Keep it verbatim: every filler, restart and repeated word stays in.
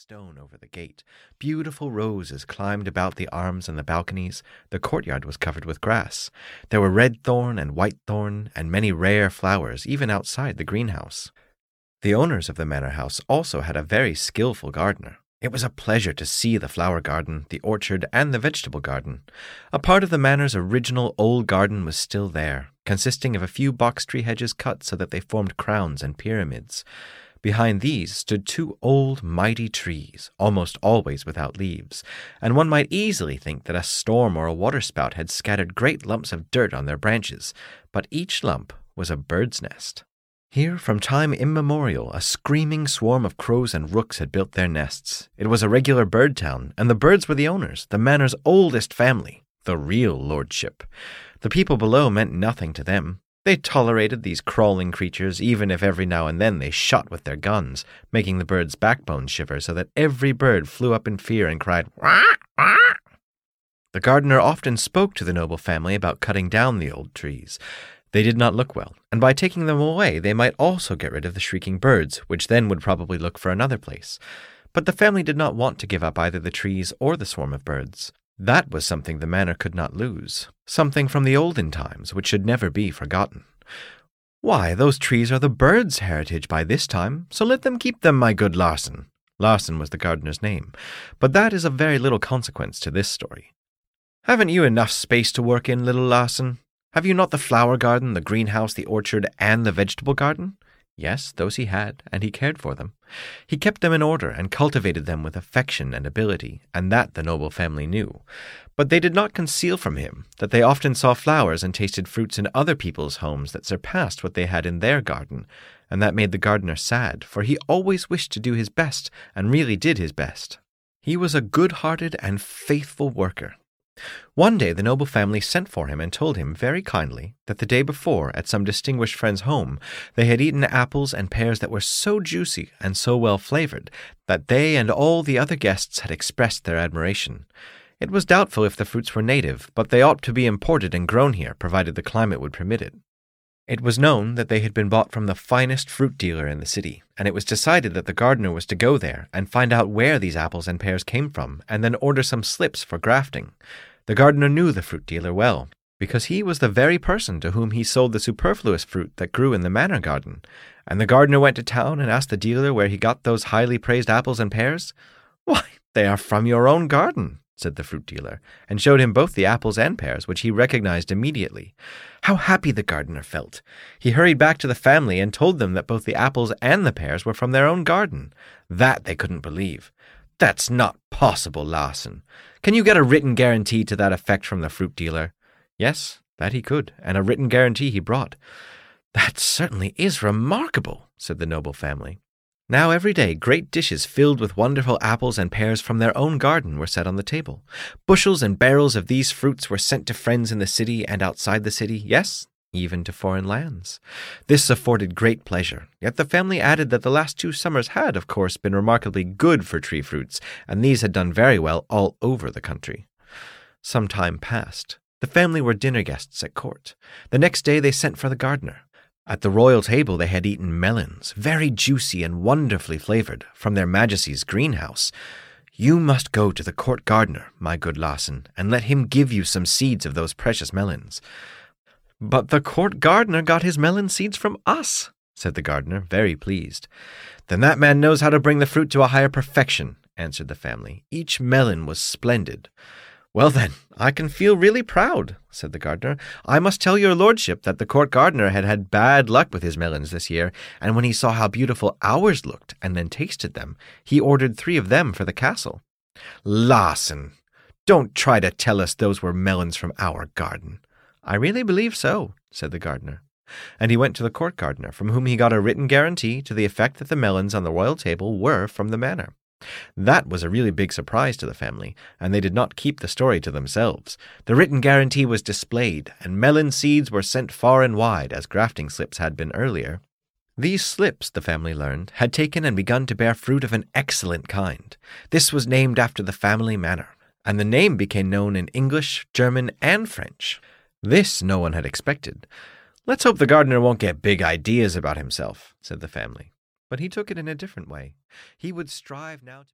stone over the gate. Beautiful roses climbed about the arms and the balconies. The courtyard was covered with grass. There were red thorn and white thorn, and many rare flowers, even outside the greenhouse. The owners of the manor house also had a very skillful gardener. It was a pleasure to see the flower garden, the orchard, and the vegetable garden. A part of the manor's original old garden was still there, consisting of a few box tree hedges cut so that they formed crowns and pyramids. Behind these stood two old, mighty trees, almost always without leaves, and one might easily think that a storm or a waterspout had scattered great lumps of dirt on their branches, but each lump was a bird's nest. Here, from time immemorial, a screaming swarm of crows and rooks had built their nests. It was a regular bird town, and the birds were the owners, the manor's oldest family, the real lordship. The people below meant nothing to them. They tolerated these crawling creatures, even if every now and then they shot with their guns, making the birds' backbones shiver so that every bird flew up in fear and cried, "Wah, wah." The gardener often spoke to the noble family about cutting down the old trees. They did not look well, and by taking them away they might also get rid of the shrieking birds, which then would probably look for another place. But the family did not want to give up either the trees or the swarm of birds. That was something the manor could not lose, something from the olden times which should never be forgotten. "Why, those trees are the birds' heritage by this time, so let them keep them, my good Larsen." Larsen was the gardener's name, but that is of very little consequence to this story. "Haven't you enough space to work in, little Larsen? Have you not the flower garden, the greenhouse, the orchard, and the vegetable garden?" Yes, those he had, and he cared for them. He kept them in order and cultivated them with affection and ability, and that the noble family knew. But they did not conceal from him that they often saw flowers and tasted fruits in other people's homes that surpassed what they had in their garden, and that made the gardener sad, for he always wished to do his best, and really did his best. He was a good-hearted and faithful worker. One day the noble family sent for him and told him very kindly that the day before, at some distinguished friend's home, they had eaten apples and pears that were so juicy and so well flavored that they and all the other guests had expressed their admiration. It was doubtful if the fruits were native, but they ought to be imported and grown here, provided the climate would permit it. It was known that they had been bought from the finest fruit dealer in the city, and it was decided that the gardener was to go there and find out where these apples and pears came from, and then order some slips for grafting. The gardener knew the fruit dealer well, because he was the very person to whom he sold the superfluous fruit that grew in the manor garden, and the gardener went to town and asked the dealer where he got those highly praised apples and pears. "Why, they are from your own garden," said the fruit dealer, and showed him both the apples and pears, which he recognized immediately. How happy the gardener felt! He hurried back to the family and told them that both the apples and the pears were from their own garden. That they couldn't believe. "That's not possible, Larsen. Can you get a written guarantee to that effect from the fruit dealer?" Yes, that he could, and a written guarantee he brought. "That certainly is remarkable," said the noble family. Now every day great dishes filled with wonderful apples and pears from their own garden were set on the table. Bushels and barrels of these fruits were sent to friends in the city and outside the city, yes, even to foreign lands. This afforded great pleasure, yet the family added that the last two summers had, of course, been remarkably good for tree fruits, and these had done very well all over the country. Some time passed. The family were dinner guests at court. The next day they sent for the gardener. At the royal table they had eaten melons, very juicy and wonderfully flavored, from their Majesty's greenhouse. "You must go to the court gardener, my good Larsen, and let him give you some seeds of those precious melons." "But the court gardener got his melon seeds from us," said the gardener, very pleased. "Then that man knows how to bring the fruit to a higher perfection," answered the family. "Each melon was splendid." "Well then, I can feel really proud," said the gardener. "I must tell your lordship that the court gardener had had bad luck with his melons this year, and when he saw how beautiful ours looked and then tasted them, he ordered three of them for the castle." "Larsen, don't try to tell us those were melons from our garden." "I really believe so," said the gardener. And he went to the court gardener, from whom he got a written guarantee to the effect that the melons on the royal table were from the manor. That was a really big surprise to the family, and they did not keep the story to themselves. The written guarantee was displayed, and melon seeds were sent far and wide, as grafting slips had been earlier. These slips, the family learned, had taken and begun to bear fruit of an excellent kind. This was named after the family manor, and the name became known in English, German, and French. This no one had expected. "Let's hope the gardener won't get big ideas about himself," said the family. But he took it in a different way. He would strive now to